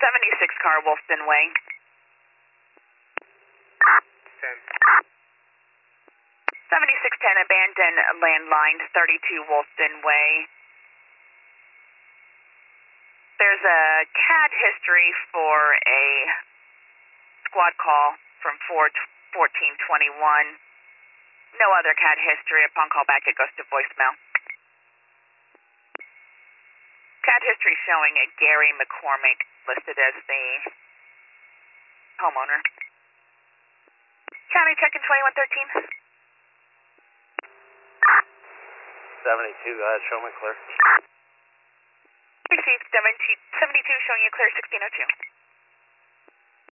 76 car, Wolfson Way. 10. 7610, abandoned landline, 32 Wolfson Way. There's a CAD history for a squad call from 4/14/21. No other CAD history. Upon callback, it goes to voicemail. CAD history showing a Gary McCormick listed as the homeowner. County checking 2113. 72, go ahead, show me clear. Received 72 showing you clear 1602.